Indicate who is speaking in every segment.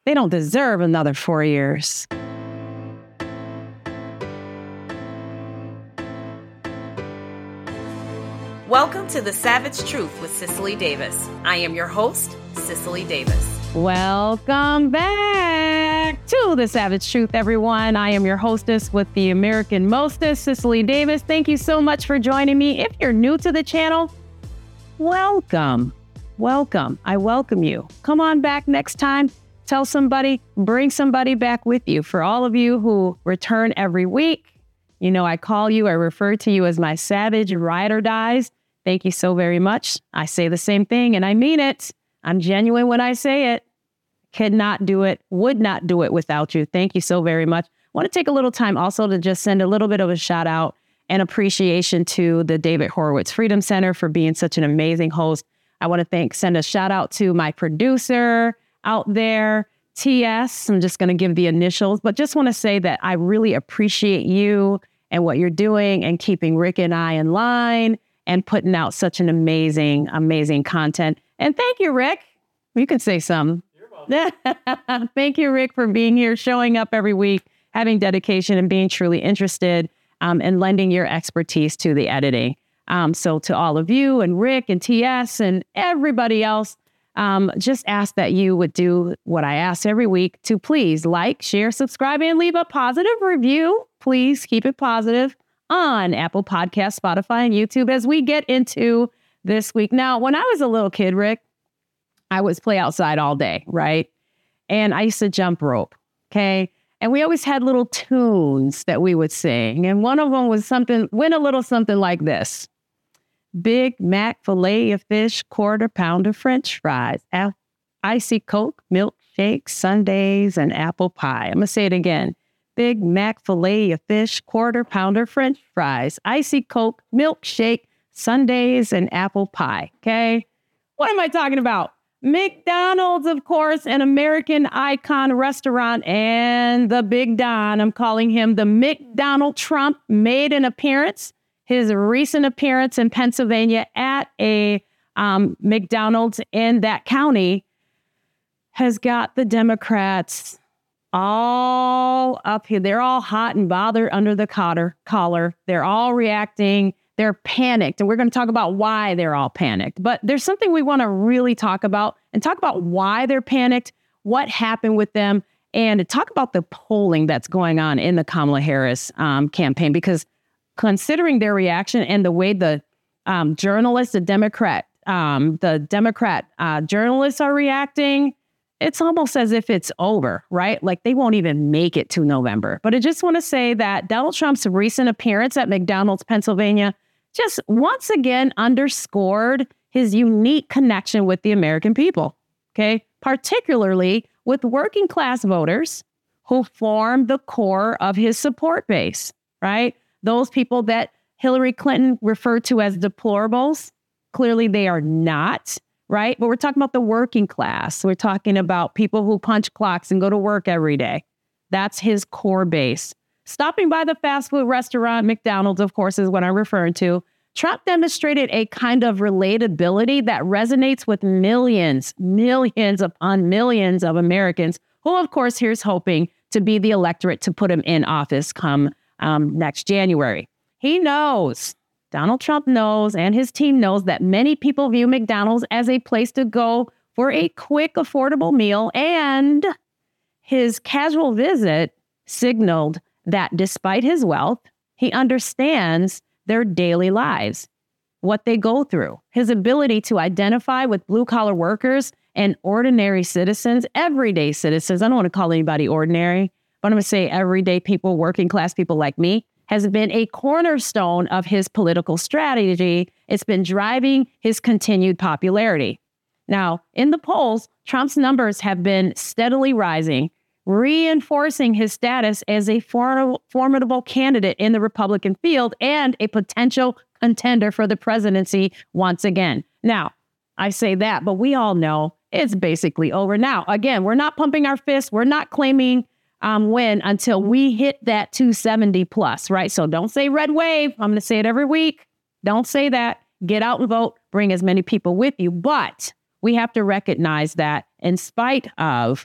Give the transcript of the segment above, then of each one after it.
Speaker 1: They don't deserve another 4 years.
Speaker 2: Welcome to The Savage Truth with Cicely Davis. I am your host, Cicely Davis.
Speaker 1: Welcome back to The Savage Truth, everyone. I am your hostess with the American Mostest, Cicely Davis. Thank you so much for joining me. If you're new to the channel, welcome. Welcome. I welcome you. Come on back next time. Tell somebody, bring somebody back with you. For all of you who return every week, you know, I refer to you as my savage ride or dies. Thank you so very much. I say the same thing and I mean it. I'm genuine when I say it. Could not do it, would not do it without you. Thank you so very much. I want to take a little time also to just send a little bit of a shout out and appreciation to the David Horowitz Freedom Center for being such an amazing host. I want to send a shout out to my producer out there, TS. I'm just going to give the initials, but just want to say that I really appreciate you and what you're doing and keeping Rick and I in line and putting out such an amazing, amazing content. And thank you, Rick. You can say something. You're welcome. Thank you, Rick, for being here, showing up every week, having dedication and being truly interested and lending your expertise to the editing. So to all of you and Rick and TS and everybody else, just ask that you would do what I ask every week to please like, share, subscribe, and leave a positive review. Please keep it positive on Apple Podcasts, Spotify, and YouTube as we get into this week. Now, when I was a little kid, Rick, I would play outside all day, right? And I used to jump rope, okay? And we always had little tunes that we would sing. And one of them was went a little something like this. Big Mac, filet of fish, quarter pounder French fries, icy Coke, milkshake, sundaes, and apple pie. I'm going to say it again. Big Mac, filet of fish, quarter pounder French fries, icy Coke, milkshake, sundaes, and apple pie. Okay. What am I talking about? McDonald's, of course, an American icon restaurant, and the Big Don. I'm calling him the McDonald Trump made an appearance. His recent appearance in Pennsylvania at a McDonald's in that county has got the Democrats all up here. They're all hot and bothered under the collar. They're all reacting. They're panicked. And we're going to talk about why they're all panicked. But there's something we want to really talk about why they're panicked, what happened with them, and to talk about the polling that's going on in the Kamala Harris campaign. Because considering their reaction and the way the Democrat journalists are reacting, it's almost as if it's over, right? Like they won't even make it to November. But I just want to say that Donald Trump's recent appearance at McDonald's, Pennsylvania, just once again underscored his unique connection with the American people, okay? Particularly with working class voters who form the core of his support base, right? Those people that Hillary Clinton referred to as deplorables, clearly they are not. Right? But we're talking about the working class. We're talking about people who punch clocks and go to work every day. That's his core base. Stopping by the fast food restaurant, McDonald's, of course, is what I'm referring to. Trump demonstrated a kind of relatability that resonates with millions upon millions of Americans who, of course, here's hoping to be the electorate to put him in office come next January. He knows. Donald Trump knows, and his team knows, that many people view McDonald's as a place to go for a quick, affordable meal, and his casual visit signaled that despite his wealth, he understands their daily lives, what they go through, his ability to identify with blue-collar workers and ordinary citizens, everyday citizens. I don't want to call anybody ordinary, but I'm going to say everyday people, working class people like me, has been a cornerstone of his political strategy. It's been driving his continued popularity. Now, in the polls, Trump's numbers have been steadily rising, reinforcing his status as a formidable candidate in the Republican field and a potential contender for the presidency once again. Now, I say that, but we all know it's basically over. Now, again, we're not pumping our fists. We're not claiming win until we hit that 270 plus, right? So don't say red wave. I'm going to say it every week. Don't say that. Get out and vote. Bring as many people with you. But we have to recognize that in spite of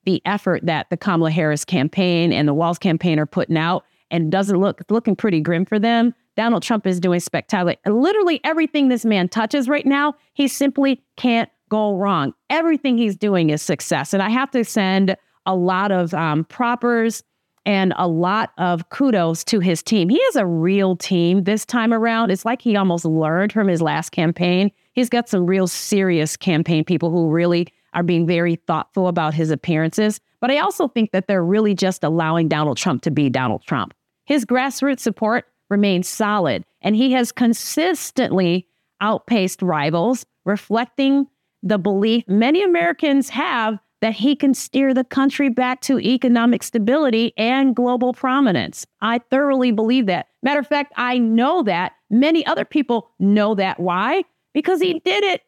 Speaker 1: the effort that the Kamala Harris campaign and the Walz campaign are putting out, and it's looking pretty grim for them. Donald Trump is doing spectacular. And literally everything this man touches right now, he simply can't go wrong. Everything he's doing is success. And I have to send a lot of propers and a lot of kudos to his team. He has a real team this time around. It's like he almost learned from his last campaign. He's got some real serious campaign people who really are being very thoughtful about his appearances. But I also think that they're really just allowing Donald Trump to be Donald Trump. His grassroots support remains solid, and he has consistently outpaced rivals, reflecting the belief many Americans have that he can steer the country back to economic stability and global prominence. I thoroughly believe that. Matter of fact, I know that. Many other people know that. Why? Because he did it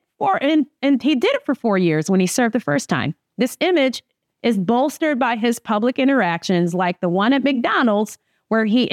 Speaker 1: he did it for 4 years when he served the first time. This image is bolstered by his public interactions like the one at McDonald's, where he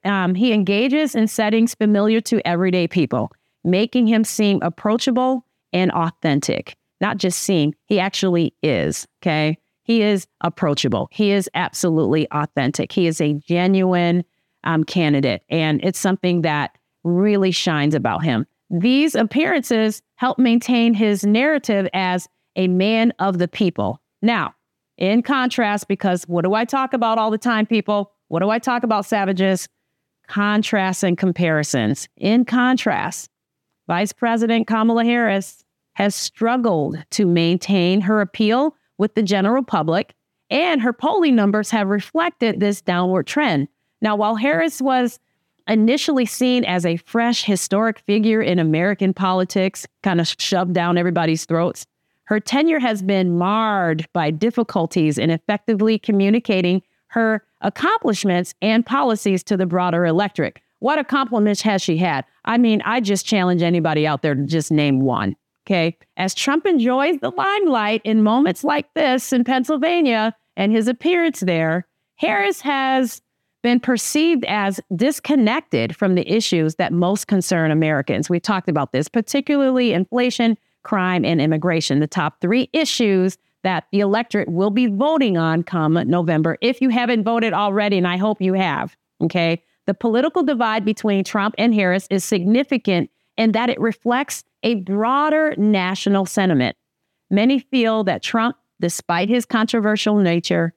Speaker 1: engages in settings familiar to everyday people, making him seem approachable and authentic. Not just seem, he actually is, okay? He is approachable. He is absolutely authentic. He is a genuine candidate, and it's something that really shines about him. These appearances help maintain his narrative as a man of the people. Now, in contrast, because what do I talk about all the time, people? What do I talk about, savages? Contrasts and comparisons. In contrast, Vice President Kamala Harris has struggled to maintain her appeal with the general public, and her polling numbers have reflected this downward trend. Now, while Harris was initially seen as a fresh, historic figure in American politics, kind of shoved down everybody's throats, her tenure has been marred by difficulties in effectively communicating her accomplishments and policies to the broader electorate. What accomplishments has she had? I mean, I just challenge anybody out there to just name one. Okay. As Trump enjoys the limelight in moments like this in Pennsylvania and his appearance there, Harris has been perceived as disconnected from the issues that most concern Americans. We talked about this, particularly inflation, crime, and immigration, the top 3 issues that the electorate will be voting on come November, if you haven't voted already, and I hope you have, okay? The political divide between Trump and Harris is significant in that it reflects a broader national sentiment. Many feel that Trump, despite his controversial nature,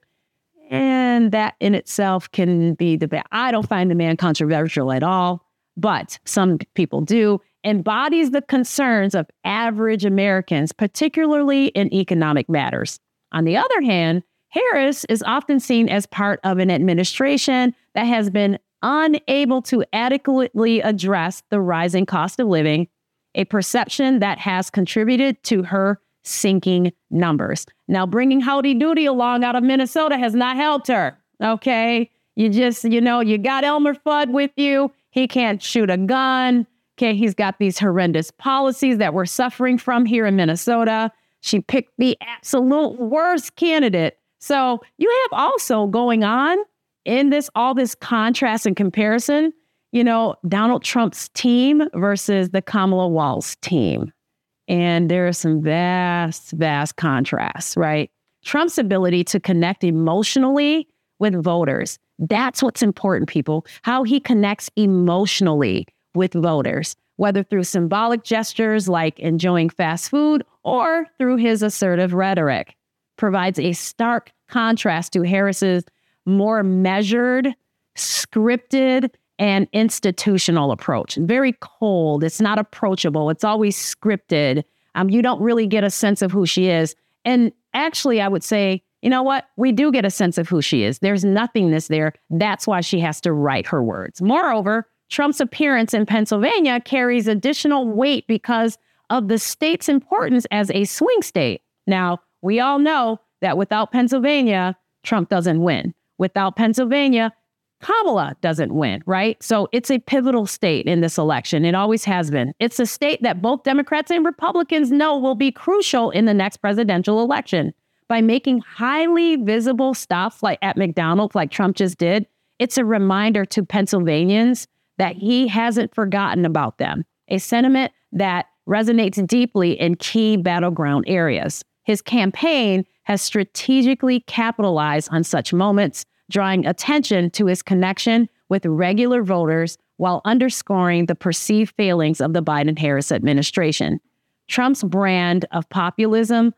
Speaker 1: and that in itself can be debated. I don't find the man controversial at all, but some people do, embodies the concerns of average Americans, particularly in economic matters. On the other hand, Harris is often seen as part of an administration that has been unable to adequately address the rising cost of living, a perception that has contributed to her sinking numbers. Now, bringing Howdy Doody along out of Minnesota has not helped her, okay? You got Elmer Fudd with you. He can't shoot a gun. Okay, he's got these horrendous policies that we're suffering from here in Minnesota. She picked the absolute worst candidate. So you have also going on in all this contrast and comparison, Donald Trump's team versus the Kamala Walz team. And there are some vast, vast contrasts, right? Trump's ability to connect emotionally with voters. That's what's important, people. How he connects emotionally with voters, whether through symbolic gestures like enjoying fast food or through his assertive rhetoric, provides a stark contrast to Harris's more measured, scripted, and institutional approach. Very cold. It's not approachable. It's always scripted. You don't really get a sense of who she is. And actually, I would say, you know what? We do get a sense of who she is. There's nothingness there. That's why she has to write her words. Moreover, Trump's appearance in Pennsylvania carries additional weight because of the state's importance as a swing state. Now, we all know that without Pennsylvania, Trump doesn't win. Without Pennsylvania, Kamala doesn't win, right? So it's a pivotal state in this election. It always has been. It's a state that both Democrats and Republicans know will be crucial in the next presidential election. By making highly visible stops like at McDonald's, like Trump just did, it's a reminder to Pennsylvanians that he hasn't forgotten about them, a sentiment that resonates deeply in key battleground areas. His campaign has strategically capitalized on such moments, drawing attention to his connection with regular voters while underscoring the perceived failings of the Biden-Harris administration. Trump's brand of populism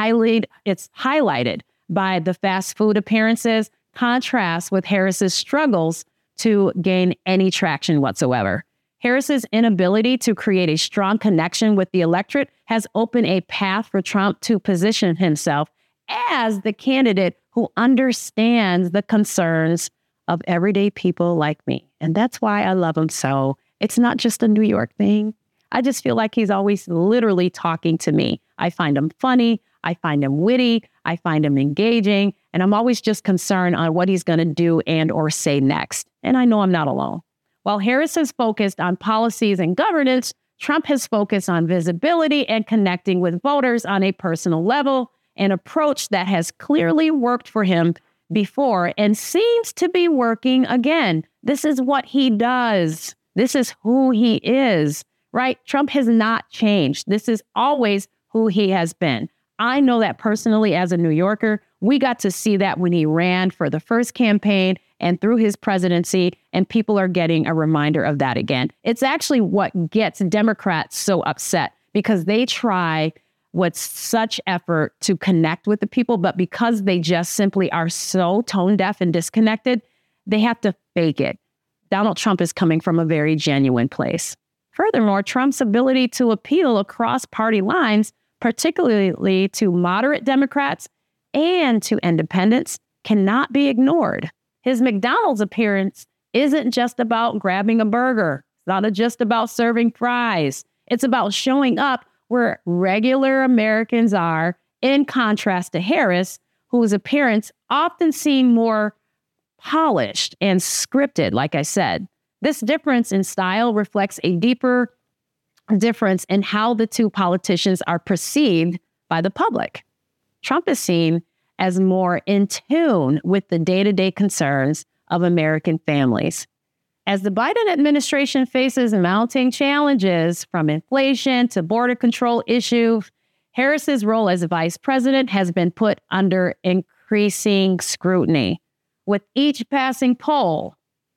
Speaker 1: highlighted by the fast food appearances contrasts with Harris's struggles to gain any traction whatsoever. Harris's inability to create a strong connection with the electorate has opened a path for Trump to position himself as the candidate who understands the concerns of everyday people like me. And that's why I love him so. It's not just a New York thing. I just feel like he's always literally talking to me. I find him funny. I find him witty. I find him engaging. And I'm always just concerned on what he's going to do and or say next. And I know I'm not alone. While Harris has focused on policies and governance, Trump has focused on visibility and connecting with voters on a personal level, an approach that has clearly worked for him before and seems to be working again. This is what he does. This is who he is, right? Trump has not changed. This is always who he has been. I know that personally as a New Yorker. We got to see that when he ran for the first campaign and through his presidency, and people are getting a reminder of that again. It's actually what gets Democrats so upset because they try with such effort to connect with the people, but because they just simply are so tone deaf and disconnected, they have to fake it. Donald Trump is coming from a very genuine place. Furthermore, Trump's ability to appeal across party lines, particularly to moderate Democrats and to independents, cannot be ignored. His McDonald's appearance isn't just about grabbing a burger. It's not just about serving fries. It's about showing up where regular Americans are, in contrast to Harris, whose appearance often seemed more polished and scripted, like I said. This difference in style reflects a deeper difference in how the two politicians are perceived by the public. Trump is seen as more in tune with the day-to-day concerns of American families. As the Biden administration faces mounting challenges from inflation to border control issues, Harris's role as vice president has been put under increasing scrutiny. With each passing poll,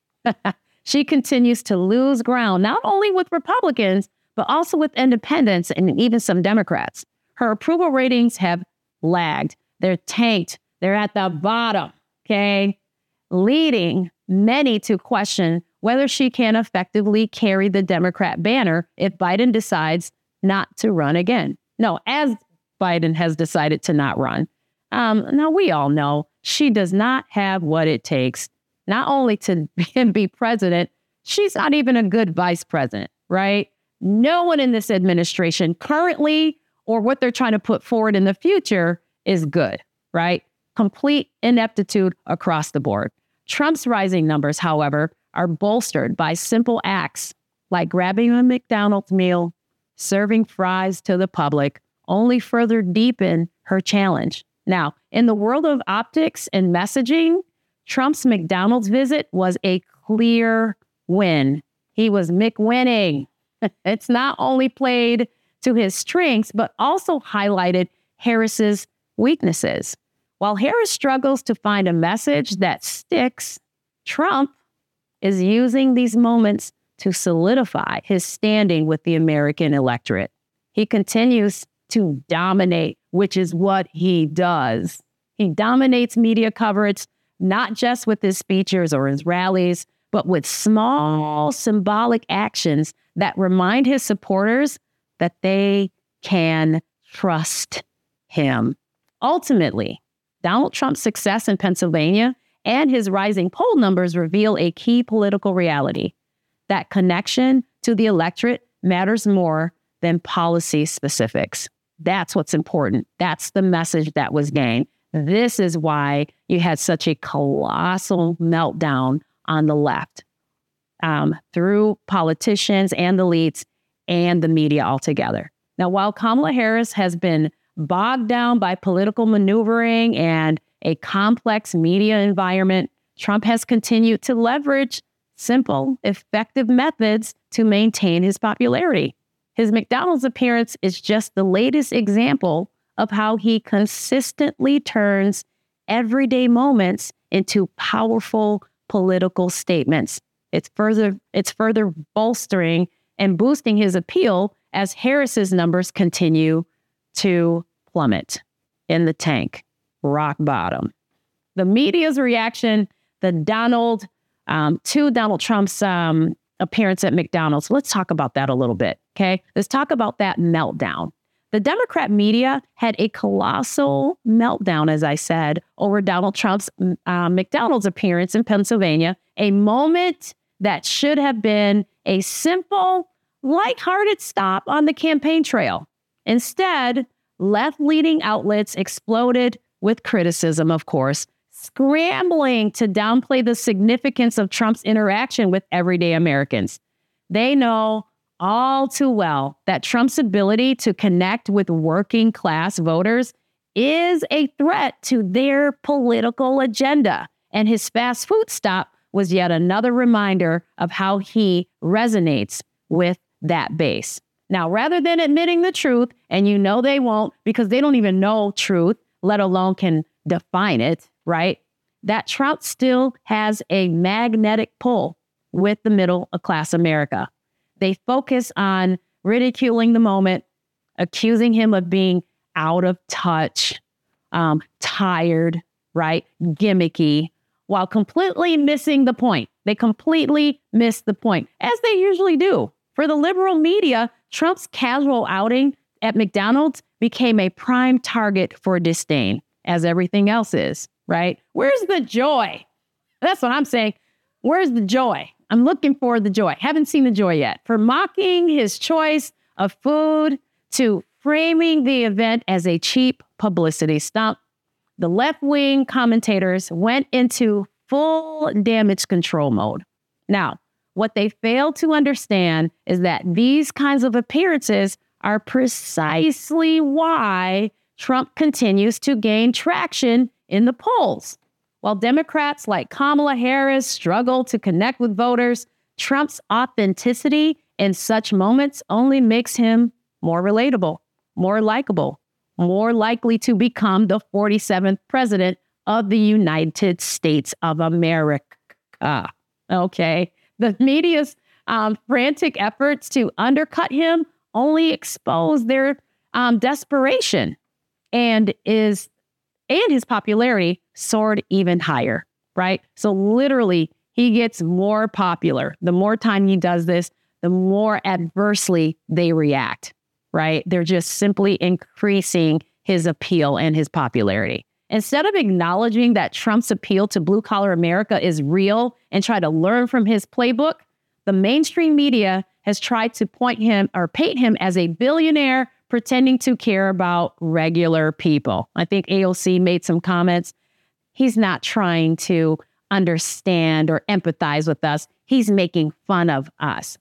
Speaker 1: she continues to lose ground, not only with Republicans, but also with independents and even some Democrats. Her approval ratings have lagged. They're tanked. They're at the bottom, okay? Leading many to question whether she can effectively carry the Democrat banner if Biden decides not to run again. No, as Biden has decided to not run. Now, we all know she does not have what it takes, not only to be president, she's not even a good vice president, right? No one in this administration currently or what they're trying to put forward in the future is good, right? Complete ineptitude across the board. Trump's rising numbers, however, are bolstered by simple acts like grabbing a McDonald's meal, serving fries to the public, only further deepen her challenge. Now, in the world of optics and messaging, Trump's McDonald's visit was a clear win. He was McWinning. It's not only played to his strengths, but also highlighted Harris's weaknesses. While Harris struggles to find a message that sticks, Trump is using these moments to solidify his standing with the American electorate. He continues to dominate, which is what he does. He dominates media coverage, not just with his speeches or his rallies, but with small symbolic actions that remind his supporters that they can trust him. Ultimately, Donald Trump's success in Pennsylvania and his rising poll numbers reveal a key political reality. That connection to the electorate matters more than policy specifics. That's what's important. That's the message that was gained. This is why you had such a colossal meltdown on the left through politicians and the elites and the media altogether. Now, while Kamala Harris has been bogged down by political maneuvering and a complex media environment, Trump has continued to leverage simple, effective methods to maintain his popularity. His McDonald's appearance is just the latest example of how he consistently turns everyday moments into powerful political statements. It's further bolstering and boosting his appeal as Harris's numbers continue to plummet in the tank, rock bottom. The media's reaction to Donald Trump's appearance at McDonald's. Let's talk about that a little bit, okay? Let's talk about that meltdown. The Democrat media had a colossal meltdown, as I said, over Donald Trump's McDonald's appearance in Pennsylvania, a moment that should have been a simple, lighthearted stop on the campaign trail. Instead, left-leaning outlets exploded with criticism, of course, scrambling to downplay the significance of Trump's interaction with everyday Americans. They know all too well that Trump's ability to connect with working class voters is a threat to their political agenda. And his fast food stop was yet another reminder of how he resonates with that base. Now, rather than admitting the truth, and you know they won't because they don't even know truth, let alone can define it, right? That Trump still has a magnetic pull with the middle class America. They focus on ridiculing the moment, accusing him of being out of touch, tired, right? Gimmicky, while completely missing the point. They completely miss the point, as they usually do. For the liberal media, Trump's casual outing at McDonald's became a prime target for disdain, as everything else is, right? Where's the joy? That's what I'm saying. Where's the joy? I'm looking for the joy. Haven't seen the joy yet. From mocking his choice of food to framing the event as a cheap publicity stunt, the left-wing commentators went into full damage control mode. Now, what they fail to understand is that these kinds of appearances are precisely why Trump continues to gain traction in the polls. While Democrats like Kamala Harris struggle to connect with voters, Trump's authenticity in such moments only makes him more relatable, more likable, more likely to become the 47th president of the United States of America. Okay. The media's frantic efforts to undercut him only expose their desperation, and his popularity soared even higher, right? So literally, he gets more popular. The more time he does this, the more adversely they react, right? They're just simply increasing his appeal and his popularity. Instead of acknowledging that Trump's appeal to blue-collar America is real and try to learn from his playbook, the mainstream media has tried to paint him as a billionaire pretending to care about regular people. I think AOC made some comments. He's not trying to understand or empathize with us. He's making fun of us,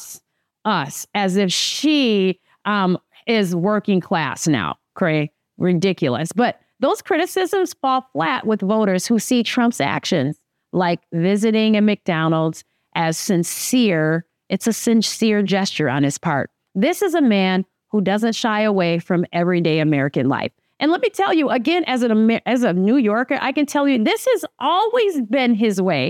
Speaker 1: as if she is working class now. Ridiculous. But those criticisms fall flat with voters who see Trump's actions, like visiting a McDonald's, as sincere. It's a sincere gesture on his part. This is a man who doesn't shy away from everyday American life. And let me tell you, again, as a New Yorker, I can tell you this has always been his way.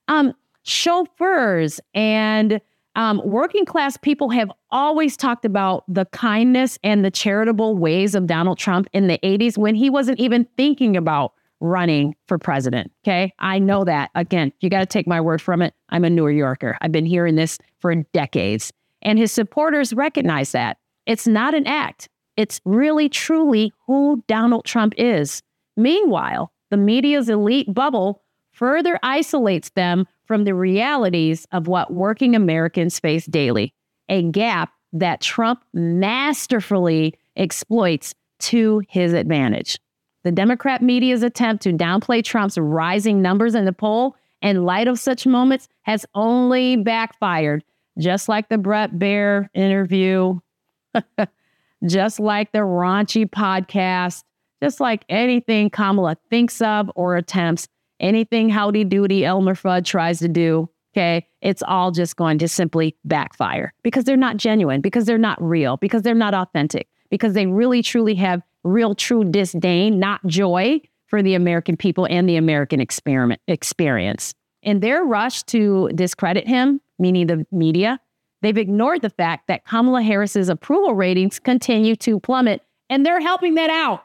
Speaker 1: Chauffeurs and working class people have always talked about the kindness and the charitable ways of Donald Trump in the 80s when he wasn't even thinking about running for president. Okay, I know that. Again, you got to take my word from it. I'm a New Yorker. I've been hearing this for decades. And his supporters recognize that. It's not an act. It's really, truly who Donald Trump is. Meanwhile, the media's elite bubble further isolates them from the realities of what working Americans face daily, a gap that Trump masterfully exploits to his advantage. The Democrat media's attempt to downplay Trump's rising numbers in the poll in light of such moments has only backfired, just like the Bret Baier interview, just like the raunchy podcast, just like anything Kamala thinks of or attempts, anything Howdy Doody Elmer Fudd tries to do, okay, it's all just going to simply backfire because they're not genuine, because they're not real, because they're not authentic, because they really truly have real true disdain, not joy for the American people and the American experience. In their rush to discredit him, meaning the media, they've ignored the fact that Kamala Harris's approval ratings continue to plummet, and they're helping that out,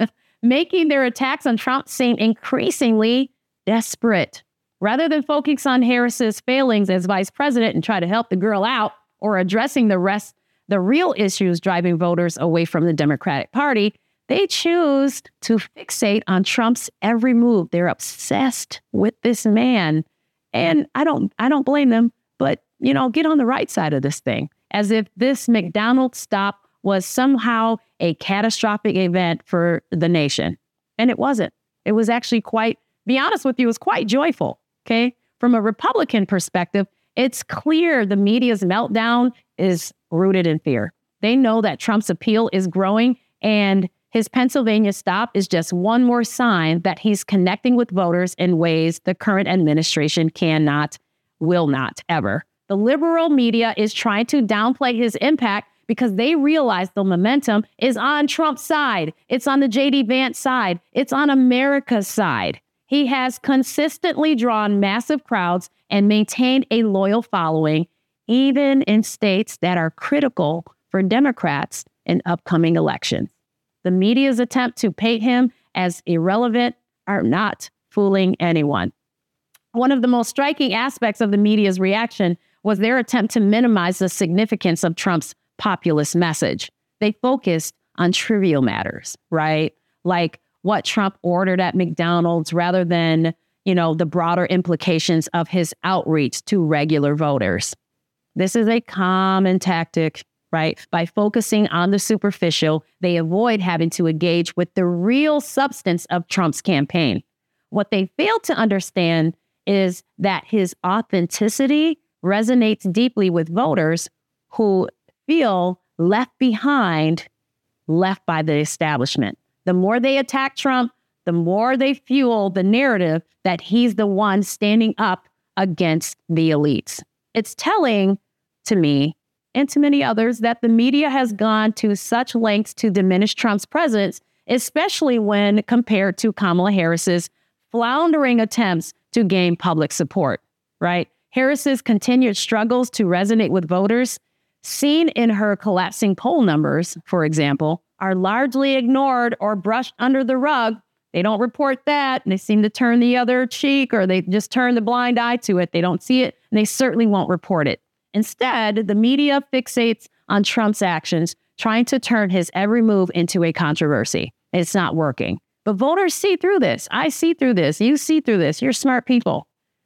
Speaker 1: making their attacks on Trump seem increasingly desperate. Rather than focus on Harris's failings as vice president and try to help the girl out or addressing the real issues driving voters away from the Democratic Party, they choose to fixate on Trump's every move. They're obsessed with this man. And I don't blame them, but, get on the right side of this thing, as if this McDonald's stop was somehow a catastrophic event for the nation. And it wasn't. It was actually be honest with you, it was quite joyful. Okay. From a Republican perspective, it's clear the media's meltdown is rooted in fear. They know that Trump's appeal is growing, and his Pennsylvania stop is just one more sign that he's connecting with voters in ways the current administration cannot, will not ever. The liberal media is trying to downplay his impact because they realize the momentum is on Trump's side. It's on the J.D. Vance side. It's on America's side. He has consistently drawn massive crowds and maintained a loyal following, even in states that are critical for Democrats in upcoming elections. The media's attempt to paint him as irrelevant are not fooling anyone. One of the most striking aspects of the media's reaction was their attempt to minimize the significance of Trump's populist message. They focused on trivial matters, right? Like what Trump ordered at McDonald's rather than, the broader implications of his outreach to regular voters. This is a common tactic, right? By focusing on the superficial, they avoid having to engage with the real substance of Trump's campaign. What they fail to understand is that his authenticity resonates deeply with voters who feel left behind, left by the establishment. The more they attack Trump, the more they fuel the narrative that he's the one standing up against the elites. It's telling to me and to many others that the media has gone to such lengths to diminish Trump's presence, especially when compared to Kamala Harris's floundering attempts to gain public support, right? Harris's continued struggles to resonate with voters, seen in her collapsing poll numbers, for example, are largely ignored or brushed under the rug. They don't report that, and they seem to turn the other cheek, or they just turn the blind eye to it. They don't see it, and they certainly won't report it. Instead, the media fixates on Trump's actions, trying to turn his every move into a controversy. It's not working. But voters see through this. I see through this. You see through this. You're smart people.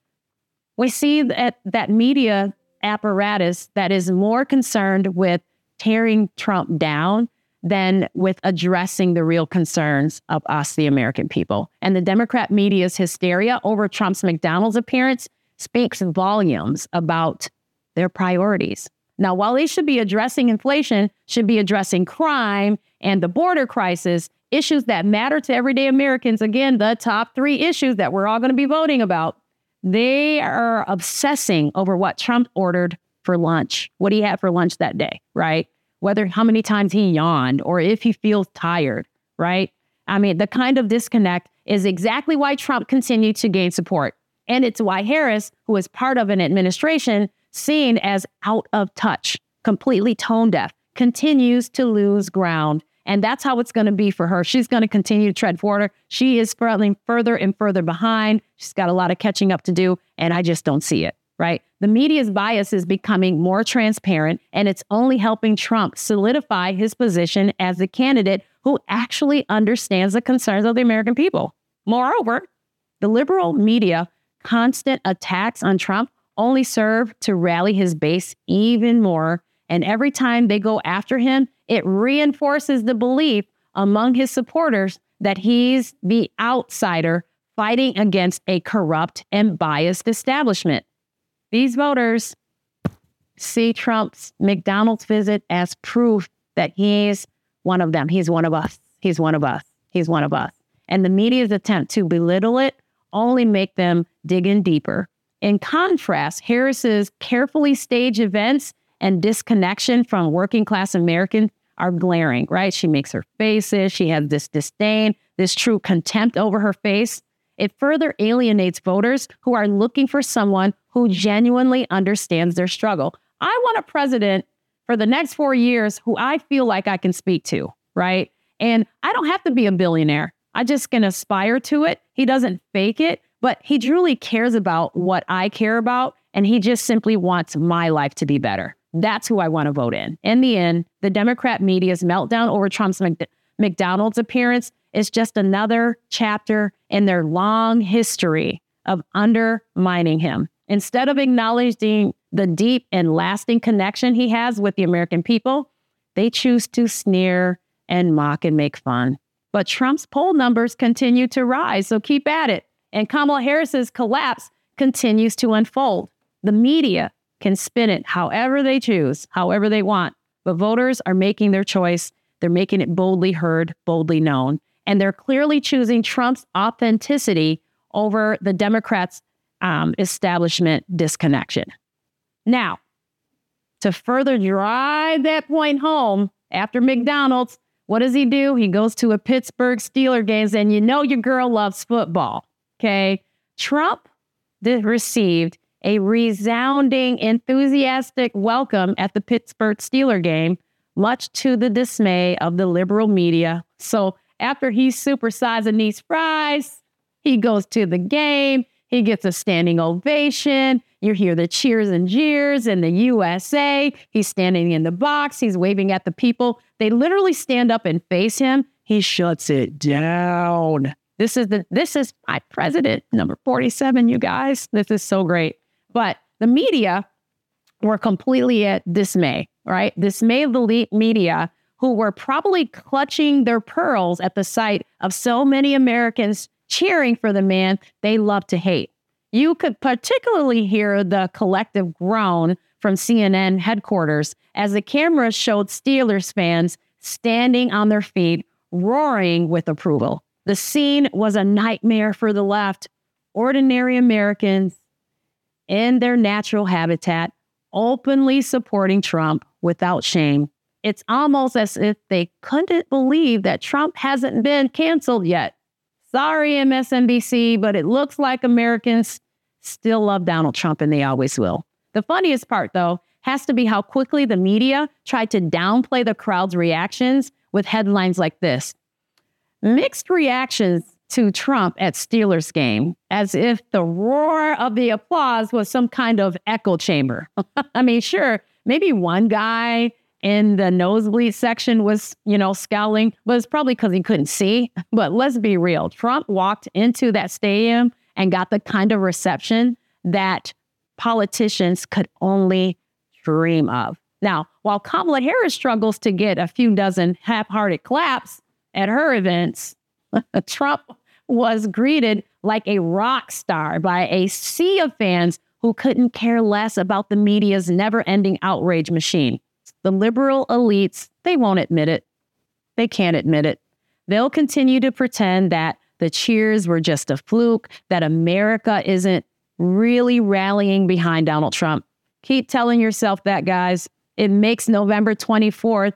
Speaker 1: We see that media apparatus that is more concerned with tearing Trump down than with addressing the real concerns of us, the American people. And the Democrat media's hysteria over Trump's McDonald's appearance speaks volumes about their priorities. Now, while they should be addressing inflation, should be addressing crime and the border crisis, issues that matter to everyday Americans, again, the top 3 issues that we're all going to be voting about, they are obsessing over what Trump ordered for lunch, what he had for lunch that day, right? How many times he yawned or if he feels tired, right? I mean, the kind of disconnect is exactly why Trump continued to gain support. And it's why Harris, who is part of an administration seen as out of touch, completely tone deaf, continues to lose ground. And that's how it's going to be for her. She's going to continue to tread water. She is falling further and further behind. She's got a lot of catching up to do, and I just don't see it, right? The media's bias is becoming more transparent, and it's only helping Trump solidify his position as the candidate who actually understands the concerns of the American people. Moreover, the liberal media constant attacks on Trump only serve to rally his base even more. And every time they go after him, it reinforces the belief among his supporters that he's the outsider fighting against a corrupt and biased establishment. These voters see Trump's McDonald's visit as proof that he's one of them. He's one of us. He's one of us. He's one of us. And the media's attempt to belittle it only make them dig in deeper. In contrast, Harris's carefully staged events and disconnection from working class Americans are glaring, right? She makes her faces. She has this disdain, this true contempt over her face. It further alienates voters who are looking for someone who genuinely understands their struggle. I want a president for the next 4 years who I feel like I can speak to, right? And I don't have to be a billionaire. I just can aspire to it. He doesn't fake it, but he truly cares about what I care about. And he just simply wants my life to be better. That's who I want to vote in. In the end, the Democrat media's meltdown over Trump's McDonald's appearance is just another chapter in their long history of undermining him. Instead of acknowledging the deep and lasting connection he has with the American people, they choose to sneer and mock and make fun. But Trump's poll numbers continue to rise, so keep at it. And Kamala Harris's collapse continues to unfold. The media can spin it however they choose, however they want. But voters are making their choice. They're making it boldly heard, boldly known. And they're clearly choosing Trump's authenticity over the Democrats' establishment disconnection. Now, to further drive that point home, after McDonald's, what does he do? He goes to a Pittsburgh Steelers games, and you know your girl loves football, okay? Trump received a resounding, enthusiastic welcome at the Pittsburgh Steelers game, much to the dismay of the liberal media. So after he supersized and eats fries, he goes to the game. He gets a standing ovation. You hear the cheers and jeers in the USA. He's standing in the box. He's waving at the people. They literally stand up and face him. He shuts it down. This is my president, number 47, you guys. This is so great. But the media were completely at dismay, right? Dismay of the media, who were probably clutching their pearls at the sight of so many Americans cheering for the man they love to hate. You could particularly hear the collective groan from CNN headquarters as the cameras showed Steelers fans standing on their feet, roaring with approval. The scene was a nightmare for the left. Ordinary Americans in their natural habitat, openly supporting Trump without shame. It's almost as if they couldn't believe that Trump hasn't been canceled yet. Sorry, MSNBC, but it looks like Americans still love Donald Trump, and they always will. The funniest part, though, has to be how quickly the media tried to downplay the crowd's reactions with headlines like this. Mixed reactions to Trump at Steelers game, as if the roar of the applause was some kind of echo chamber. I mean, sure, maybe one guy in the nosebleed section was, scowling, but it's probably because he couldn't see. But let's be real. Trump walked into that stadium and got the kind of reception that politicians could only dream of. Now, while Kamala Harris struggles to get a few dozen half-hearted claps at her events, Trump was greeted like a rock star by a sea of fans who couldn't care less about the media's never-ending outrage machine. The liberal elites, they won't admit it. They can't admit it. They'll continue to pretend that the cheers were just a fluke, that America isn't really rallying behind Donald Trump. Keep telling yourself that, guys. It makes November 2024,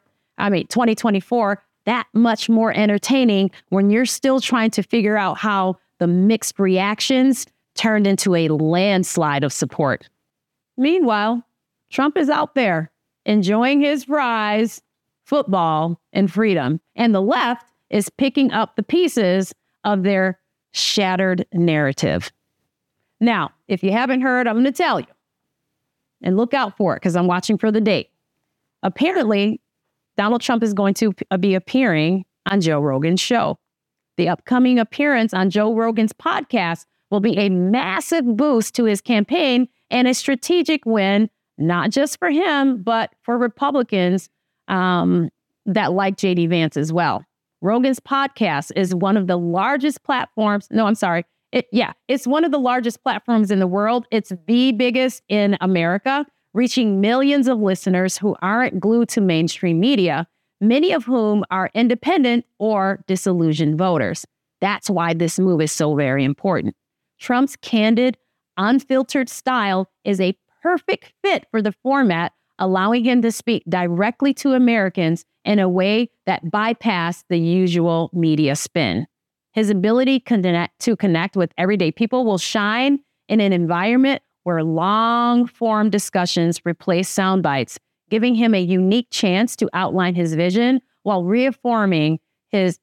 Speaker 1: that much more entertaining when you're still trying to figure out how the mixed reactions turned into a landslide of support. Meanwhile, Trump is out there enjoying his fries, football, and freedom. And the left is picking up the pieces of their shattered narrative. Now, if you haven't heard, I'm going to tell you. And look out for it, because I'm watching for the date. Apparently, Donald Trump is going to be appearing on Joe Rogan's show. The upcoming appearance on Joe Rogan's podcast will be a massive boost to his campaign and a strategic win, not just for him, but for Republicans that like J.D. Vance as well. Rogan's podcast is one of the largest platforms. No, I'm sorry. It's one of the largest platforms in the world. It's the biggest in America, reaching millions of listeners who aren't glued to mainstream media, many of whom are independent or disillusioned voters. That's why this move is so very important. Trump's candid, unfiltered style is a perfect fit for the format allowing him to speak directly to Americans in a way that bypassed the usual media spin. His ability to connect with everyday people will shine in an environment where long-form discussions replace sound bites, giving him a unique chance to outline his vision while reaffirming his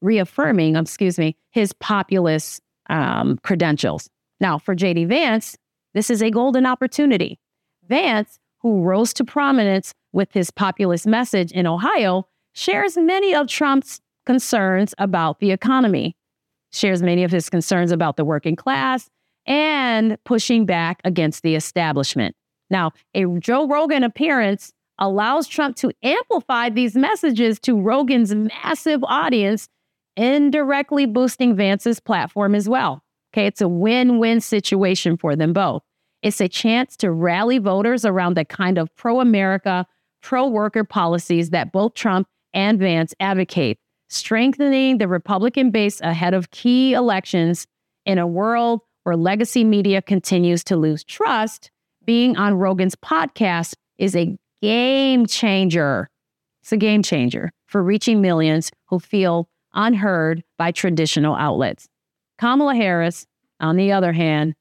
Speaker 1: populist credentials. Now, for J.D. Vance, this is a golden opportunity. Vance, who rose to prominence with his populist message in Ohio, shares many of Trump's concerns about the economy, shares many of his concerns about the working class, and pushing back against the establishment. Now, a Joe Rogan appearance allows Trump to amplify these messages to Rogan's massive audience, indirectly boosting Vance's platform as well. Okay, it's a win-win situation for them both. It's a chance to rally voters around the kind of pro-America, pro-worker policies that both Trump and Vance advocate, strengthening the Republican base ahead of key elections in a world where legacy media continues to lose trust. Being on Rogan's podcast is a game changer. It's a game changer for reaching millions who feel unheard by traditional outlets. Kamala Harris, on the other hand,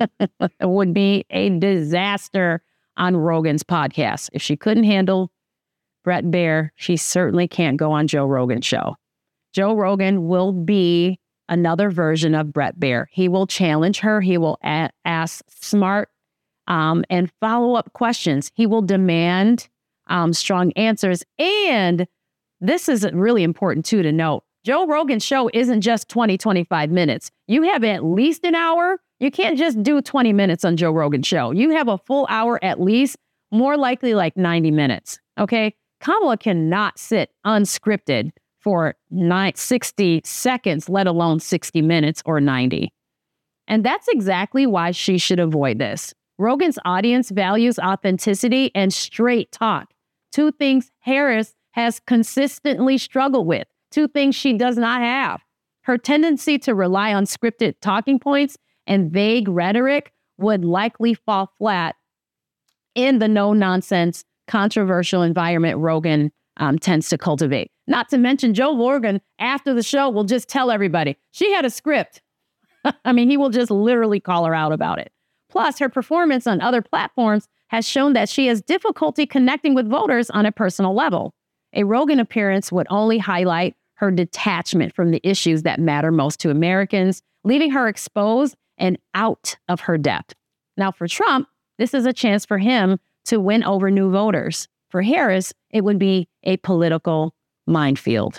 Speaker 1: would be a disaster on Rogan's podcast. If she couldn't handle Bret Baier, she certainly can't go on Joe Rogan's show. Joe Rogan will be another version of Bret Baier. He will challenge her. He will ask smart and follow-up questions. He will demand strong answers. And this is really important, too, to note. Joe Rogan's show isn't just 20, 25 minutes. You have at least an hour. You can't just do 20 minutes on Joe Rogan's show. You have a full hour at least, more likely like 90 minutes, okay? Kamala cannot sit unscripted for 60 seconds, let alone 60 minutes or 90. And that's exactly why she should avoid this. Rogan's audience values authenticity and straight talk, two things Harris has consistently struggled with. Two things she does not have. Her tendency to rely on scripted talking points and vague rhetoric would likely fall flat in the no-nonsense, controversial environment Rogan tends to cultivate. Not to mention Joe Rogan, after the show, will just tell everybody, she had a script. I mean, he will just literally call her out about it. Plus, her performance on other platforms has shown that she has difficulty connecting with voters on a personal level. A Rogan appearance would only highlight her detachment from the issues that matter most to Americans, leaving her exposed and out of her depth. Now, for Trump, this is a chance for him to win over new voters. For Harris, it would be a political minefield.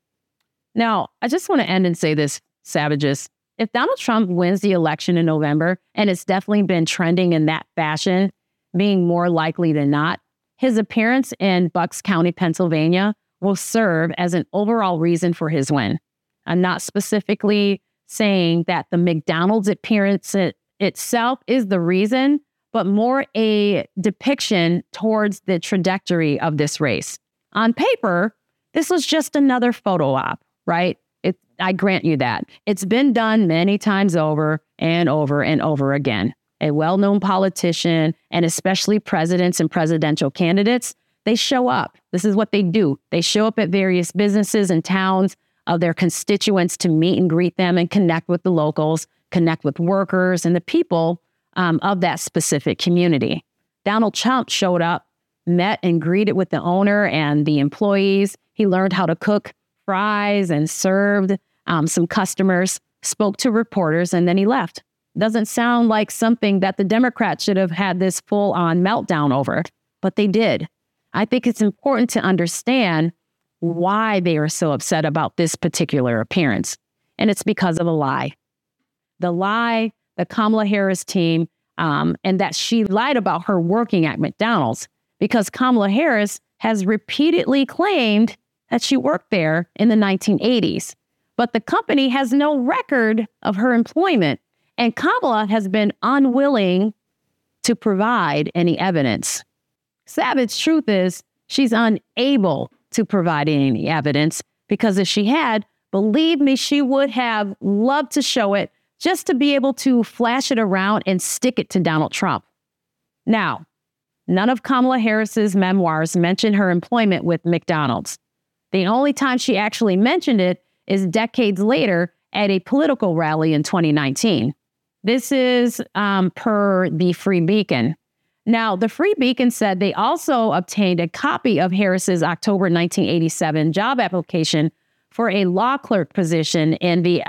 Speaker 1: Now, I just want to end and say this, Savages. If Donald Trump wins the election in November, and it's definitely been trending in that fashion, being more likely than not, his appearance in Bucks County, Pennsylvania, will serve as an overall reason for his win. I'm not specifically saying that the McDonald's appearance itself is the reason, but more a depiction towards the trajectory of this race. On paper, this was just another photo op, right? I grant you that. It's been done many times over and over and over again. A well-known politician, and especially presidents and presidential candidates, they show up. This is what they do. They show up at various businesses and towns of their constituents to meet and greet them and connect with the locals, connect with workers and the people of that specific community. Donald Trump showed up, met and greeted with the owner and the employees. He learned how to cook fries and served some customers, spoke to reporters, and then he left. Doesn't sound like something that the Democrats should have had this full-on meltdown over, but they did. I think it's important to understand why they are so upset about this particular appearance. And it's because of a lie. The lie, the Kamala Harris team, and that she lied about her working at McDonald's, because Kamala Harris has repeatedly claimed that she worked there in the 1980s. But the company has no record of her employment, and Kamala has been unwilling to provide any evidence. Savage truth is she's unable to provide any evidence, because if she had, believe me, she would have loved to show it just to be able to flash it around and stick it to Donald Trump. Now, None of Kamala Harris's memoirs mention her employment with McDonald's. The only time she actually mentioned it is decades later at a political rally in 2019. This is per the Free Beacon. Now, the Free Beacon said they also obtained a copy of Harris's October 1987 job application for a law clerk position in the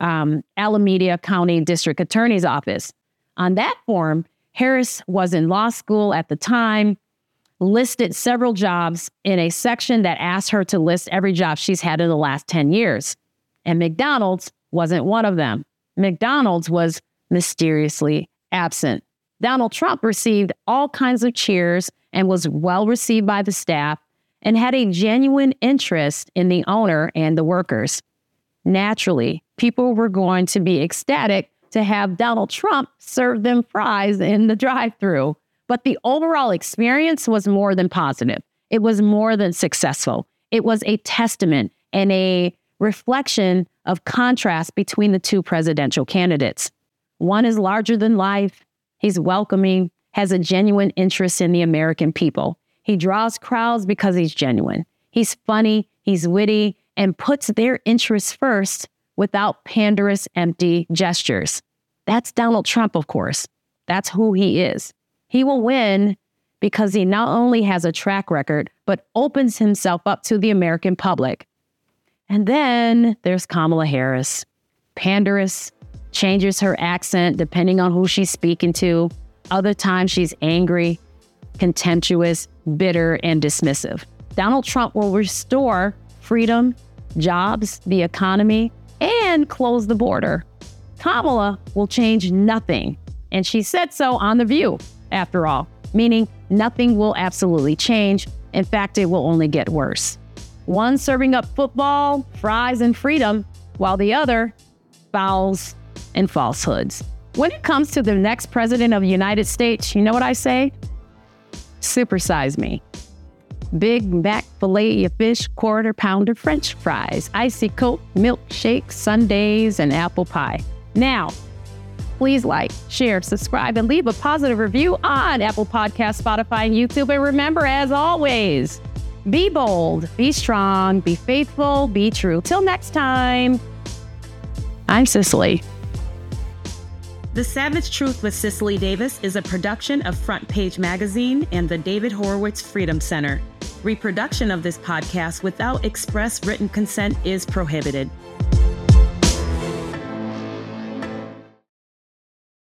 Speaker 1: Alameda County District Attorney's Office. On that form, Harris was in law school at the time, listed several jobs in a section that asked her to list every job she's had in the last 10 years. And McDonald's wasn't one of them. McDonald's was mysteriously absent. Donald Trump received all kinds of cheers and was well received by the staff and had a genuine interest in the owner and the workers. Naturally, people were going to be ecstatic to have Donald Trump serve them fries in the drive-thru. But the overall experience was more than positive. It was more than successful. It was a testament and a reflection of contrast between the two presidential candidates. One is larger than life. He's welcoming, has a genuine interest in the American people. He draws crowds because he's genuine. He's funny, he's witty, and puts their interests first without panderous, empty gestures. That's Donald Trump, of course. That's who he is. He will win because he not only has a track record, but opens himself up to the American public. And then there's Kamala Harris. Panderous, changes her accent depending on who she's speaking to. Other times she's angry, contemptuous, bitter, and dismissive. Donald Trump will restore freedom, jobs, the economy, and close the border. Kamala will change nothing. And she said so on The View, after all, meaning nothing will absolutely change. In fact, it will only get worse. One serving up football, fries, and freedom, while the other fouls and falsehoods. When it comes to the next president of the United States, you know what I say? Supersize me. Big Mac filet of fish, quarter pounder French fries, icy Coke, milkshake, sundaes, and apple pie. Now, please like, share, subscribe, and leave a positive review on Apple Podcasts, Spotify, and YouTube. And remember, as always, be bold, be strong, be faithful, be true. Till next time, I'm Cicely.
Speaker 2: The Savage Truth with Cicely Davis is a production of Front Page Magazine and the David Horowitz Freedom Center. Reproduction of this podcast without express written consent is prohibited.